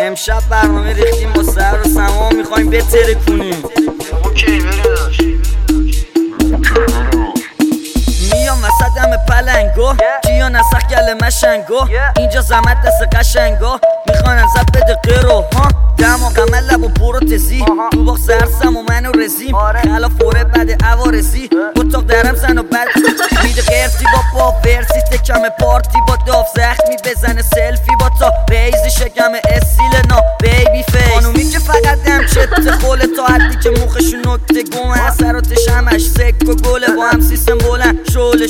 امشب برنامه ریختیم با سر و سما، میخوایم بتره کنیم. اوکی بریم داشت. میام وسط همه پلنگو کیا نسخ گل مشنگو، اینجا زمت دست قشنگو میخوان ازت بده قیرو دماغ من لب و پروتزی تو باق سرسم و منو رزیم خلا فوره بده عوارزی اتاق درم زن و بد میده غیرتی با ورسی تکم پارتی با داف زخمی بزنه سلفی با تا بیزی شکم اسیل نا بیبی فیس خانومی که فقط دم چته خوله تا حدی که موخشو نکته گم اثراتش همش سک و گله با هم سیستم بلند شوله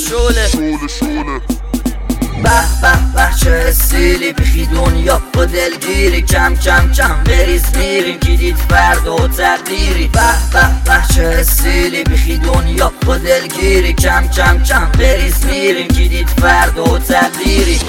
به به به چه استیلی بیخی دنیا با دلگیری کم کم کم بریز میریم کی دید فردا و تقدیری به به به چه استیلی بیخی دنیا با دلگیری کم کم کم بریز میریم کی دید فردا و تقدیری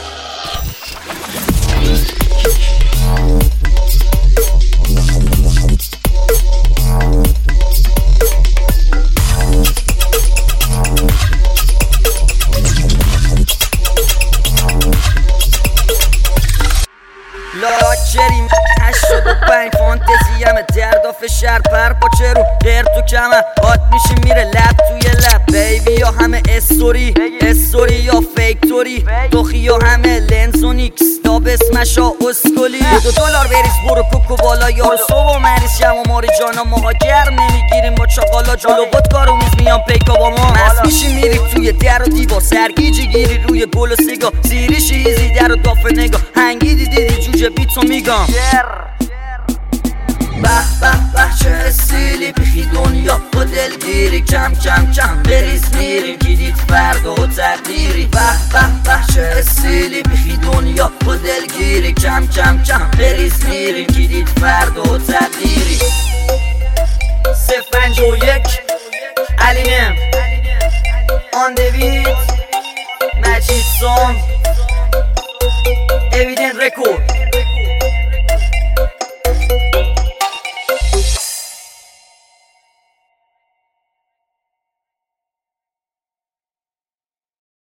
لاکریم 85 فانتزیم درد و فشر پر با چرو غیر تو کمه هات میشه میره لب توی لب بیبی یا همه استوری یا فیکتوری دوخی یا همه لنز و نیکس داب اسمش ها اسکولی $2 بریز برو کوکو بالا یارو صبح و مریض شم و ماری جانا ماها گرم نمیگیریم با چاقالا جلو بود کارو میز میان پیکا با ما مست میشی میری توی در و دیوار سرگیجی گیری روی گل و سیگا زیری شیزی در و دافه نگاه هنگی دیدی جوجه بیتو میگم به به به چه استیلی بیخی دنیا با دلگیری کم کم کم بریز میریم کی دید فردا و تقدیری به به به چه استیلی بیخی دنیا با دلگیری کم کم کم بریز میریم کی دید فردا و تقدیری 051 علیم